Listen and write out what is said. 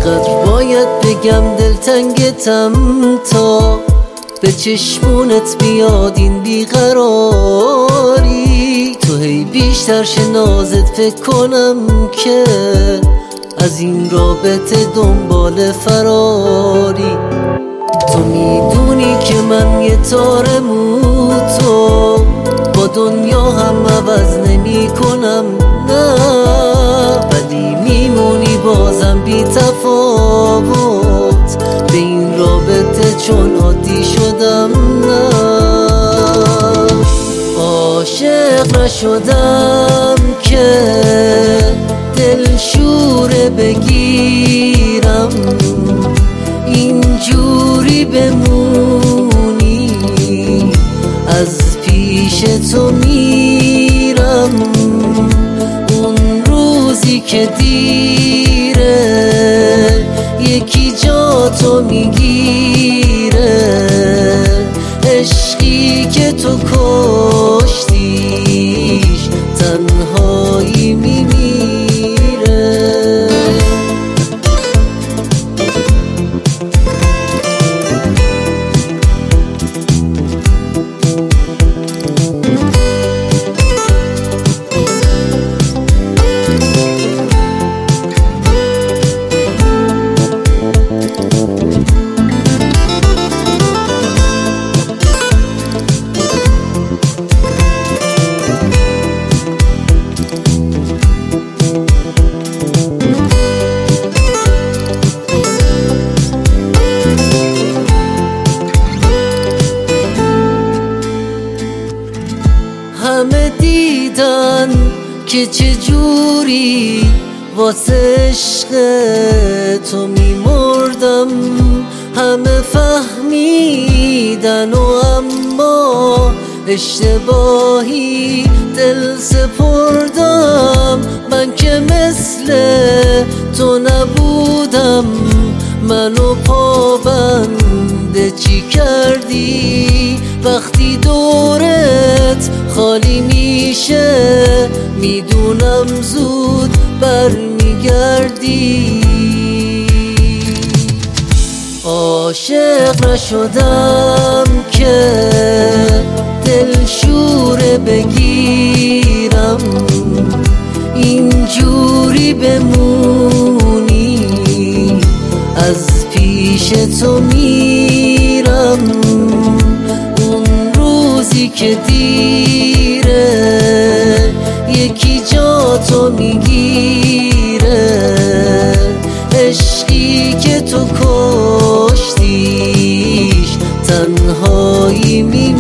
چقدر باید بگم دلتنگتم تا به چشمونت بیاد این بیقراری. تو هی بیشتر شنازت فکر کنم که از این رابطه دنبال فراری. تو میدونی که من یه تار موتو با دنیا هم عوض نمی کنم، نه، ولی میمونی بازم بی تفاوت به این رابطه چون عادی شدم. نه، عاشق نشدم که دلشوره بگیرم، اینجوری بمونی از پیش تو میرم. اون روزی که دیره یکی جا تو میگیره، عشقی که تو کشتیش تنهایی میمیره. همه دیدن که چجوری واسه عشق تو میمردم، همه فهمیدن و اما اشتباهی دل سپردم. من که مثل تو نبودم، منو پابند چی کردی؟ وقتی دورت خالی میشه میدونم زود برمیگردی. عاشق نشدم که دلشوره بگیرم، اینجوری بمونی از پیش تو میرم. اون روزی که دیره یکی جا تو میگیره، عشقی که تو کشتیش تنهایی میمیره.